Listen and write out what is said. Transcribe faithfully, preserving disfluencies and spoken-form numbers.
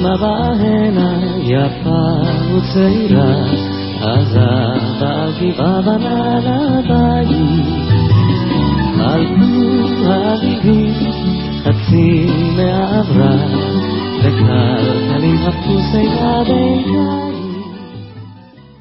בהנה יפה וצעירה, עזב על גבעה בנה לבית. חלפו האביבים חצי מהעברה, וכלל קלים הפכו שיבה ביתה.